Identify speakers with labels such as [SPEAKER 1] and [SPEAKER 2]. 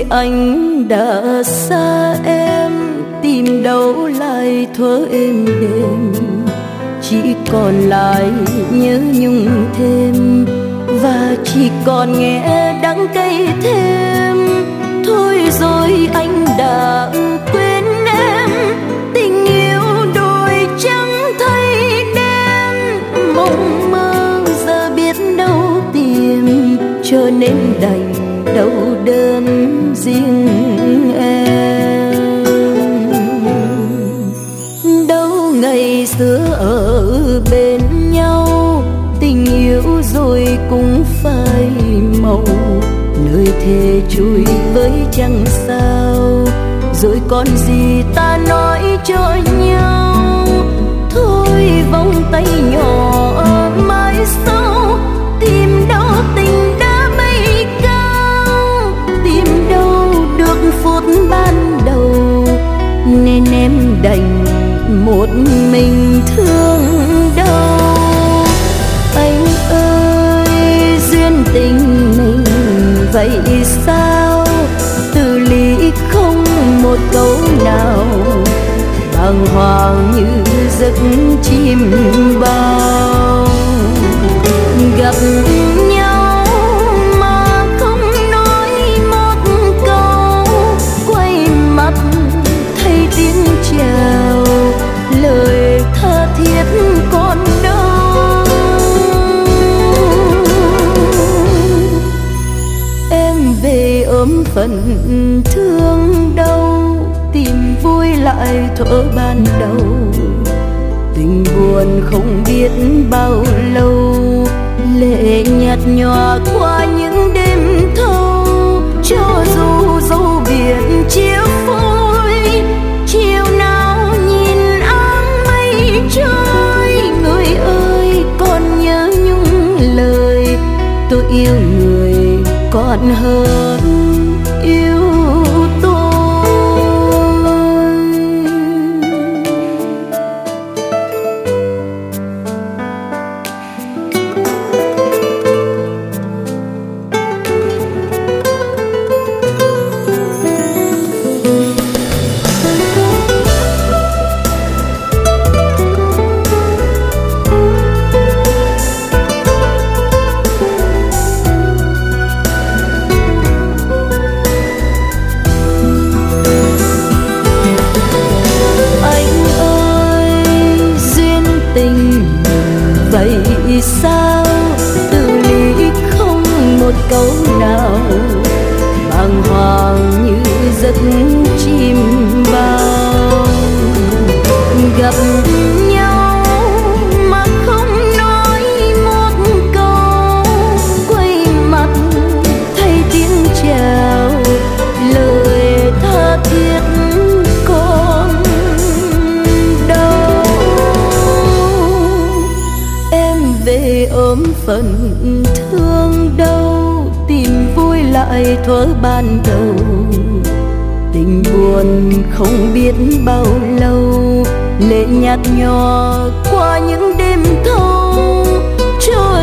[SPEAKER 1] anh đã xa em, tìm đâu lại thuở êm đềm, chỉ còn lại nhớ nhung thêm và chỉ còn nghe đắng cay thêm. Thôi rồi anh đã quên em, tình yêu đôi trắng thay đen, mộng mơ giờ biết đâu tìm, cho nên đành đau đơn riêng em. Đâu ngày xưa ở bên nhau, tình yêu rồi cũng phai màu, lời thề trôi với chẳng sao, rồi còn gì ta nói cho nhau. Thôi vòng tay nhỏ mãi sau, tìm đâu tình đã bay cao, tìm đâu được phút ban đầu, nên em đành một mình thương đau. Anh ơi duyên tình mình vậy sao, từ ly không một câu nào, bàng hoàng như giấc chim bao. Gặp nhau mà không nói một câu, quay mặt thay tiếng chào, lời tha thiết còn đâu. Em về ôm phần thương đau, tìm vui lại thuở ban đầu, tình buồn không biết bao lâu, lệ nhạt nhòa qua những đêm thâu. Cho dù dấu biển chia phôi, chiều nào nhìn áng mây trôi, người ơi còn nhớ nhung lời, tôi yêu người còn hơn yêu tôi. Vậy sao từ ly không một câu nào, bàng hoàng như giấc chim bao. Gặp nhau mà không nói một câu, quay mặt thay tiếng chào, lời tha thiết còn đâu. Em về ôm phần thương đau, tìm vui lại thuở ban đầu, tình buồn không biết bao lâu, lệ nhạt nhòa qua những đêm thâu. Cho